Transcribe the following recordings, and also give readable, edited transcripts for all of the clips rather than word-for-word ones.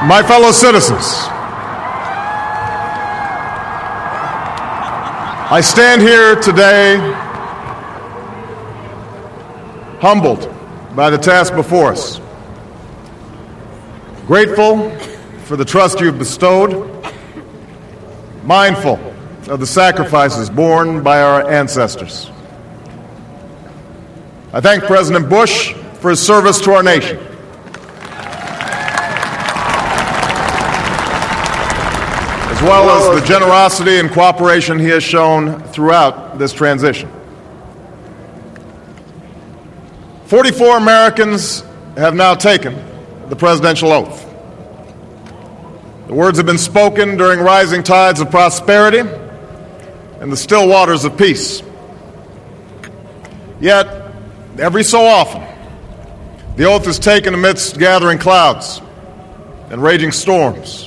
My fellow citizens, I stand here today humbled by the task before us, grateful for the trust you've bestowed, mindful of the sacrifices borne by our ancestors. I thank President Bush for his service to our nation. As well as the generosity and cooperation he has shown throughout this transition. 44 Americans have now taken the presidential oath. The words have been spoken during rising tides of prosperity and the still waters of peace. Yet, every so often, the oath is taken amidst gathering clouds and raging storms.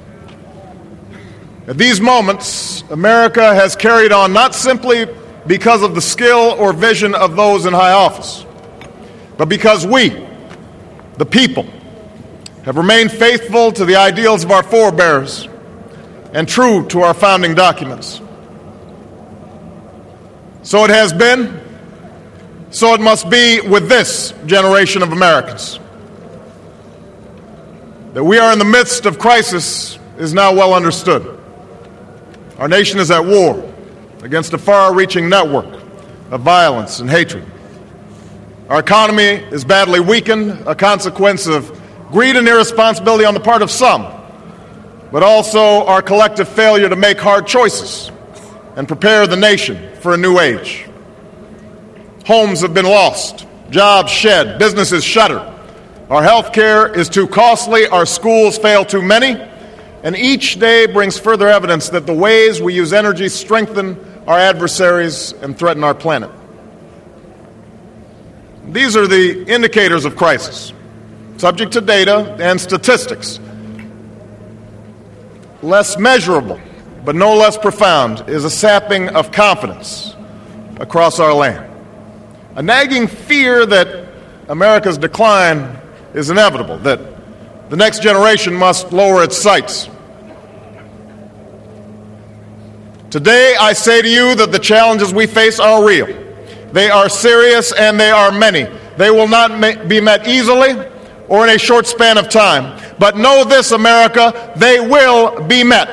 At these moments, America has carried on not simply because of the skill or vision of those in high office, but because we, the people, have remained faithful to the ideals of our forebears and true to our founding documents. So it has been, so it must be with this generation of Americans. That we are in the midst of crisis is now well understood. Our nation is at war against a far-reaching network of violence and hatred. Our economy is badly weakened, a consequence of greed and irresponsibility on the part of some, but also our collective failure to make hard choices and prepare the nation for a new age. Homes have been lost, jobs shed, businesses shuttered. Our health care is too costly, our schools fail too many, and each day brings further evidence that the ways we use energy strengthen our adversaries and threaten our planet. These are the indicators of crisis, subject to data and statistics. Less measurable, but no less profound, is a sapping of confidence across our land. A nagging fear that America's decline is inevitable, that the next generation must lower its sights. Today, I say to you that the challenges we face are real. They are serious and they are many. They will not be met easily or in a short span of time. But know this, America, they will be met.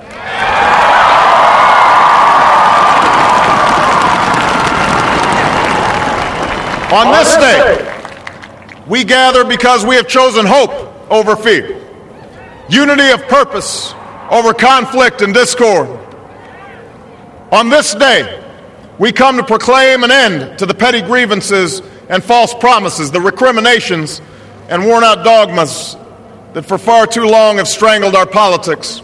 On this day, we gather because we have chosen hope over fear, unity of purpose over conflict and discord. On this day, we come to proclaim an end to the petty grievances and false promises, the recriminations and worn-out dogmas that for far too long have strangled our politics.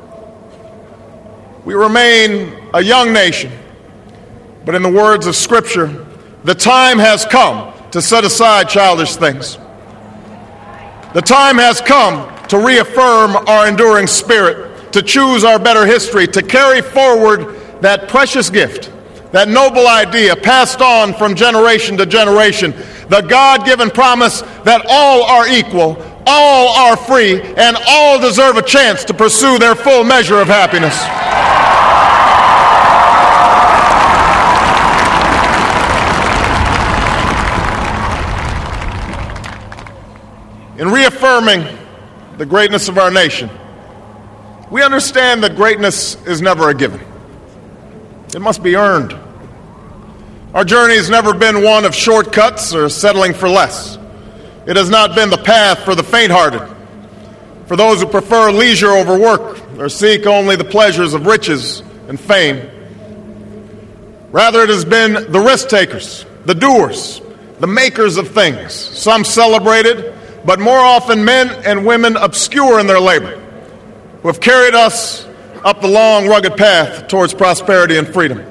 We remain a young nation, but in the words of Scripture, the time has come to set aside childish things. The time has come to reaffirm our enduring spirit, to choose our better history, to carry forward that precious gift, that noble idea passed on from generation to generation, the God-given promise that all are equal, all are free, and all deserve a chance to pursue their full measure of happiness. In reaffirming the greatness of our nation, we understand that greatness is never a given. It must be earned. Our journey has never been one of shortcuts or settling for less. It has not been the path for the faint-hearted, for those who prefer leisure over work or seek only the pleasures of riches and fame. Rather, it has been the risk-takers, the doers, the makers of things, some celebrated, but more often men and women obscure in their labor, who have carried us up the long, rugged path towards prosperity and freedom.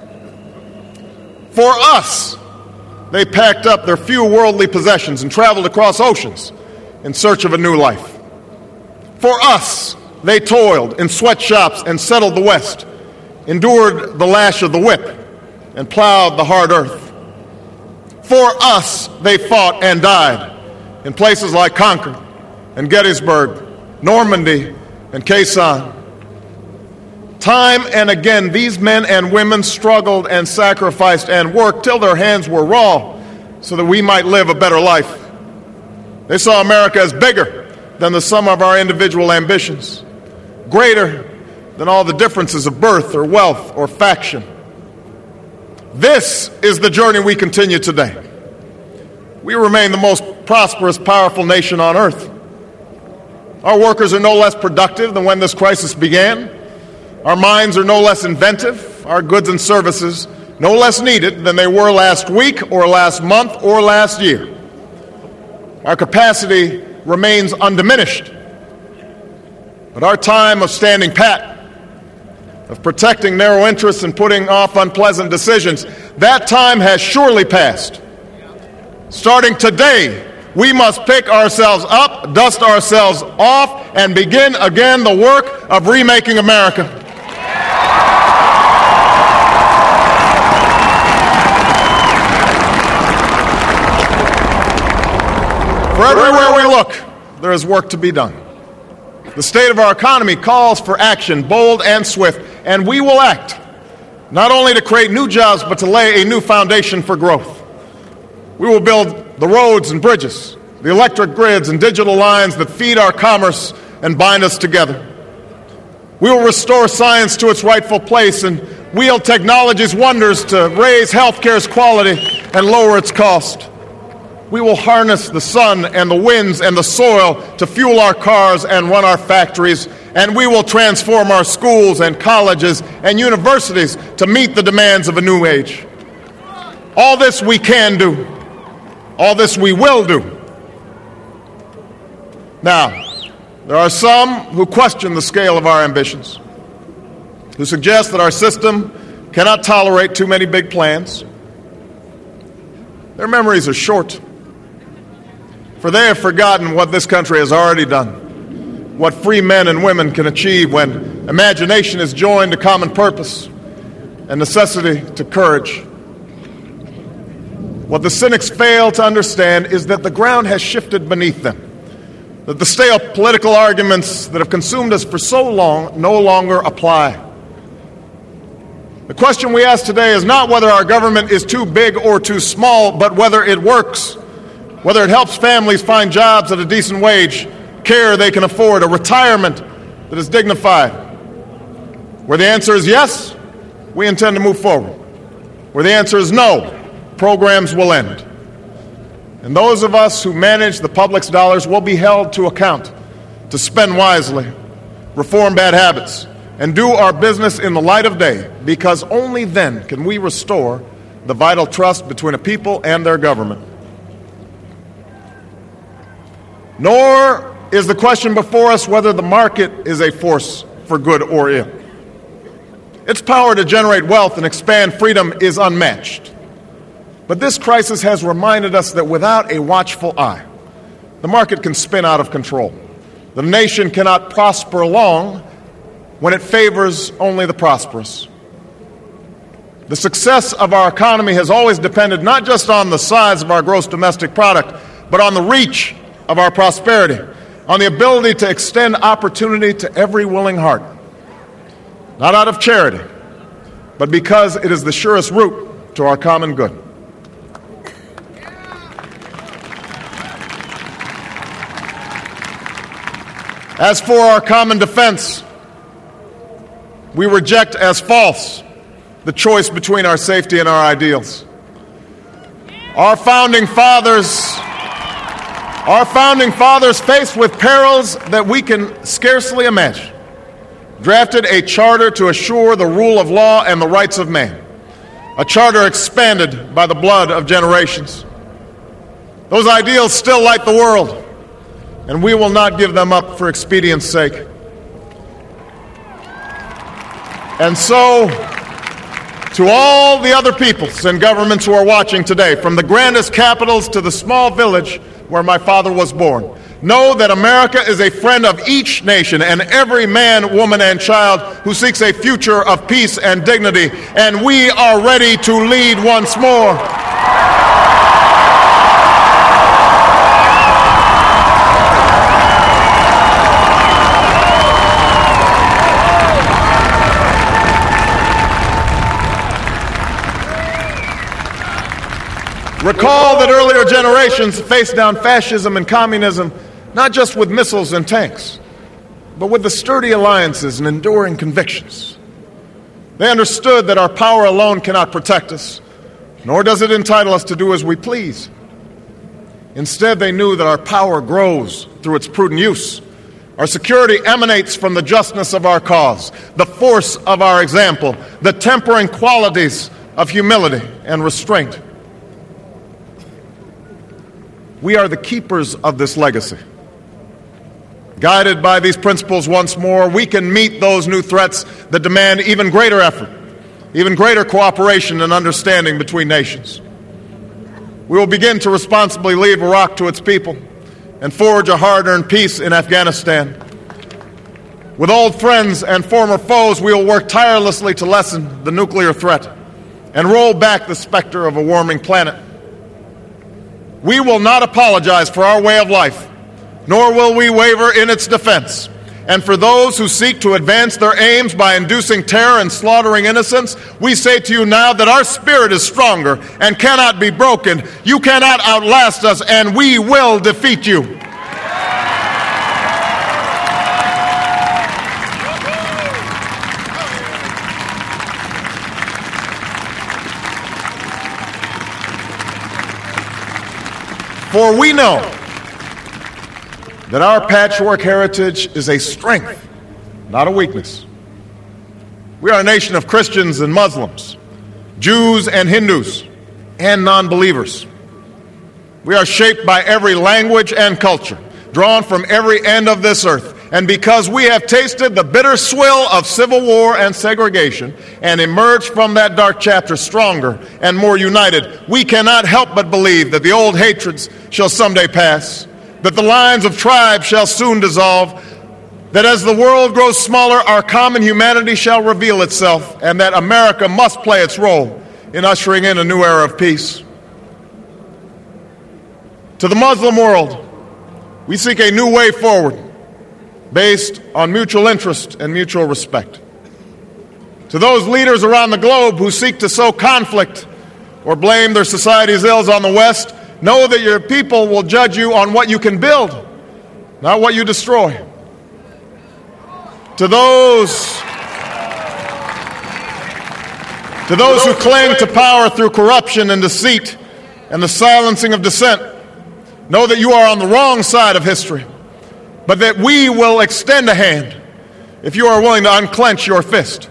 For us, they packed up their few worldly possessions and traveled across oceans in search of a new life. For us, they toiled in sweatshops and settled the West, endured the lash of the whip, and plowed the hard earth. For us, they fought and died in places like Concord and Gettysburg Normandy, and Khe Sanh. Time and again, these men and women struggled and sacrificed and worked till their hands were raw so that we might live a better life. They saw America as bigger than the sum of our individual ambitions, greater than all the differences of birth or wealth or faction. This is the journey we continue today. We remain the most prosperous, powerful nation on earth. Our workers are no less productive than when this crisis began. Our minds are no less inventive, our goods and services no less needed than they were last week or last month or last year. Our capacity remains undiminished. But our time of standing pat, of protecting narrow interests and putting off unpleasant decisions, that time has surely passed. Starting today, we must pick ourselves up, dust ourselves off, and begin again the work of remaking America. For everywhere we look, there is work to be done. The state of our economy calls for action, bold and swift, and we will act, not only to create new jobs, but to lay a new foundation for growth. We will build the roads and bridges, the electric grids and digital lines that feed our commerce and bind us together. We will restore science to its rightful place and wield technology's wonders to raise healthcare's quality and lower its cost. We will harness the sun and the winds and the soil to fuel our cars and run our factories, and we will transform our schools and colleges and universities to meet the demands of a new age. All this we can do. All this we will do. Now, there are some who question the scale of our ambitions, who suggest that our system cannot tolerate too many big plans. Their memories are short, for they have forgotten what this country has already done, what free men and women can achieve when imagination is joined to common purpose and necessity to courage. What the cynics fail to understand is that the ground has shifted beneath them, that the stale political arguments that have consumed us for so long no longer apply. The question we ask today is not whether our government is too big or too small, but whether it works, whether it helps families find jobs at a decent wage, care they can afford, a retirement that is dignified. Where the answer is yes, we intend to move forward. Where the answer is no, programs will end. And those of us who manage the public's dollars will be held to account to spend wisely, reform bad habits, and do our business in the light of day, because only then can we restore the vital trust between a people and their government. Nor is the question before us whether the market is a force for good or ill. Its power to generate wealth and expand freedom is unmatched. But this crisis has reminded us that without a watchful eye, the market can spin out of control. The nation cannot prosper long when it favors only the prosperous. The success of our economy has always depended not just on the size of our gross domestic product, but on the reach of our prosperity, on the ability to extend opportunity to every willing heart, not out of charity, but because it is the surest route to our common good. As for our common defense, we reject as false the choice between our safety and our ideals. Our founding fathers, faced with perils that we can scarcely imagine, drafted a charter to assure the rule of law and the rights of man, a charter expanded by the blood of generations. Those ideals still light the world, and we will not give them up for expedience sake. And so, to all the other peoples and governments who are watching today, from the grandest capitals to the small village where my father was born, know that America is a friend of each nation and every man, woman, and child who seeks a future of peace and dignity, and we are ready to lead once more. Recall that earlier generations faced down fascism and communism not just with missiles and tanks, but with the sturdy alliances and enduring convictions. They understood that our power alone cannot protect us, nor does it entitle us to do as we please. Instead, they knew that our power grows through its prudent use. Our security emanates from the justness of our cause, the force of our example, the tempering qualities of humility and restraint. We are the keepers of this legacy. Guided by these principles once more, we can meet those new threats that demand even greater effort, even greater cooperation and understanding between nations. We will begin to responsibly leave Iraq to its people and forge a hard-earned peace in Afghanistan. With old friends and former foes, we will work tirelessly to lessen the nuclear threat and roll back the specter of a warming planet. We will not apologize for our way of life, nor will we waver in its defense. And for those who seek to advance their aims by inducing terror and slaughtering innocents, we say to you now that our spirit is stronger and cannot be broken. You cannot outlast us, and we will defeat you. For we know that our patchwork heritage is a strength, not a weakness. We are a nation of Christians and Muslims, Jews and Hindus, and non-believers. We are shaped by every language and culture, drawn from every end of this earth. And because we have tasted the bitter swill of civil war and segregation and emerged from that dark chapter stronger and more united, we cannot help but believe that the old hatreds shall someday pass, that the lines of tribes shall soon dissolve, that as the world grows smaller, our common humanity shall reveal itself, and that America must play its role in ushering in a new era of peace. To the Muslim world, we seek a new way forward, based on mutual interest and mutual respect. To those leaders around the globe who seek to sow conflict or blame their society's ills on the West, know that your people will judge you on what you can build, not what you destroy. To those who cling to power through corruption and deceit and the silencing of dissent, know that you are on the wrong side of history, but that we will extend a hand if you are willing to unclench your fist.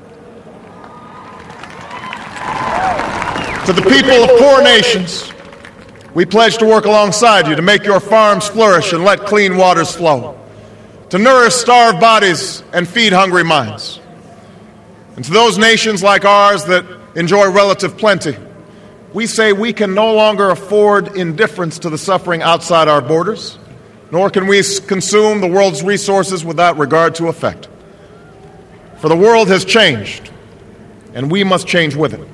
To the people of poor nations, we pledge to work alongside you to make your farms flourish and let clean waters flow, to nourish starved bodies and feed hungry minds. And to those nations like ours that enjoy relative plenty, we say we can no longer afford indifference to the suffering outside our borders, nor can we consume the world's resources without regard to effect. For the world has changed, and we must change with it.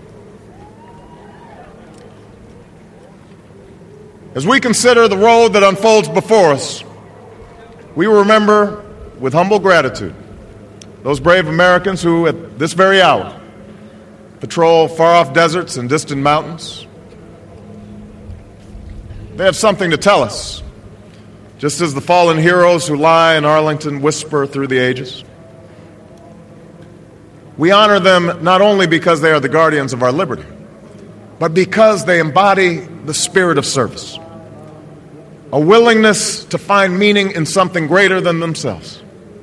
As we consider the road that unfolds before us, we will remember with humble gratitude those brave Americans who, at this very hour, patrol far-off deserts and distant mountains. They have something to tell us, just as the fallen heroes who lie in Arlington whisper through the ages. We honor them not only because they are the guardians of our liberty, but because they embody the spirit of service, a willingness to find meaning in something greater than themselves.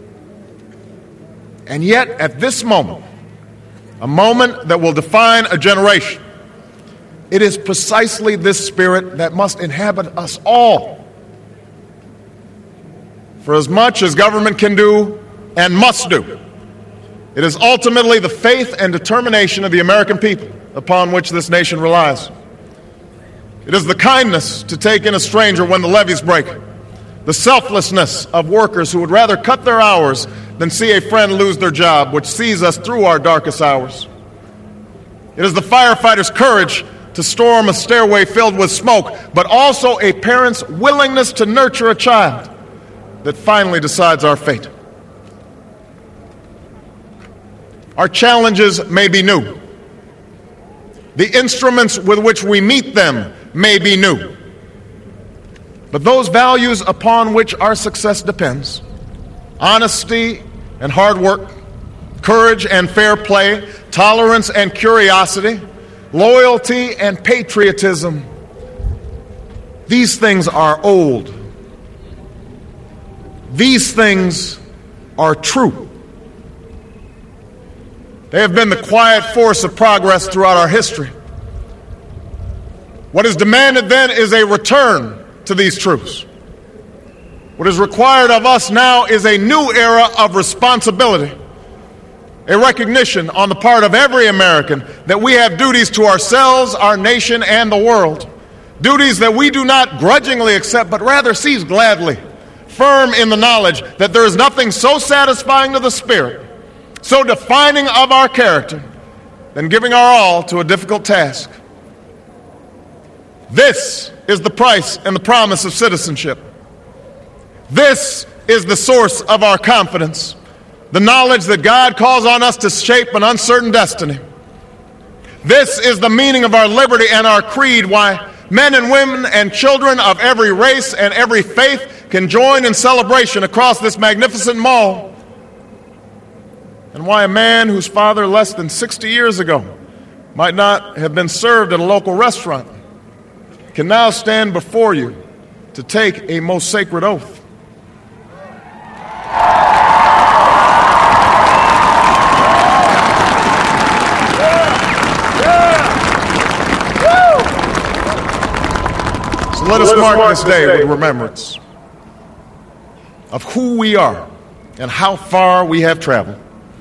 And yet, at this moment, a moment that will define a generation, it is precisely this spirit that must inhabit us all. For as much as government can do and must do, it is ultimately the faith and determination of the American people upon which this nation relies. It is the kindness to take in a stranger when the levees break, the selflessness of workers who would rather cut their hours than see a friend lose their job, which sees us through our darkest hours. It is the firefighter's courage to storm a stairway filled with smoke, but also a parent's willingness to nurture a child that finally decides our fate. Our challenges may be new. The instruments with which we meet them may be new. But those values upon which our success depends, honesty and hard work, courage and fair play, tolerance and curiosity, loyalty and patriotism, these things are old. These things are true. They have been the quiet force of progress throughout our history. What is demanded then is a return to these truths. What is required of us now is a new era of responsibility, a recognition on the part of every American that we have duties to ourselves, our nation, and the world, duties that we do not grudgingly accept, but rather seize gladly, firm in the knowledge that there is nothing so satisfying to the spirit, so defining of our character, than giving our all to a difficult task. This is the price and the promise of citizenship. This is the source of our confidence, the knowledge that God calls on us to shape an uncertain destiny. This is the meaning of our liberty and our creed, why men and women and children of every race and every faith can join in celebration across this magnificent mall, and why a man whose father less than 60 years ago might not have been served at a local restaurant can now stand before you to take a most sacred oath. So let us mark this day with remembrance of who we are and how far we have traveled.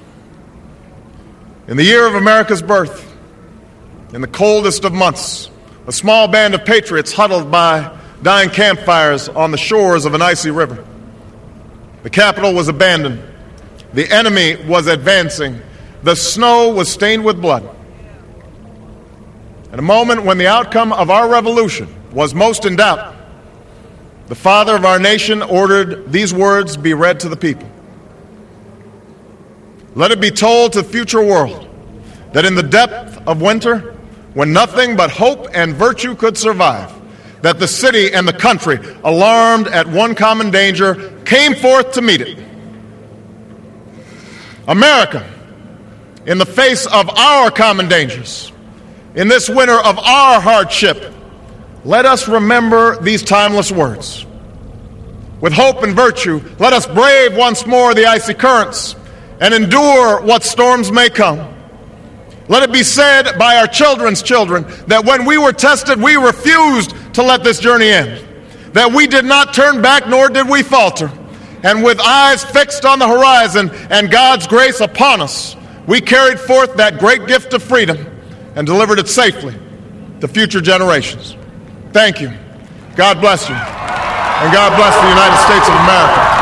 In the year of America's birth, in the coldest of months, a small band of patriots huddled by dying campfires on the shores of an icy river. The capital was abandoned. The enemy was advancing. The snow was stained with blood. At a moment when the outcome of our revolution was most in doubt, the father of our nation ordered these words be read to the people. Let it be told to the future world that in the depth of winter, when nothing but hope and virtue could survive, that the city and the country, alarmed at one common danger, came forth to meet it. America, in the face of our common dangers, in this winter of our hardship, let us remember these timeless words. With hope and virtue, let us brave once more the icy currents and endure what storms may come. Let it be said by our children's children that when we were tested, we refused to let this journey end, that we did not turn back nor did we falter, and with eyes fixed on the horizon and God's grace upon us, we carried forth that great gift of freedom and delivered it safely to future generations. Thank you. God bless you. And God bless the United States of America.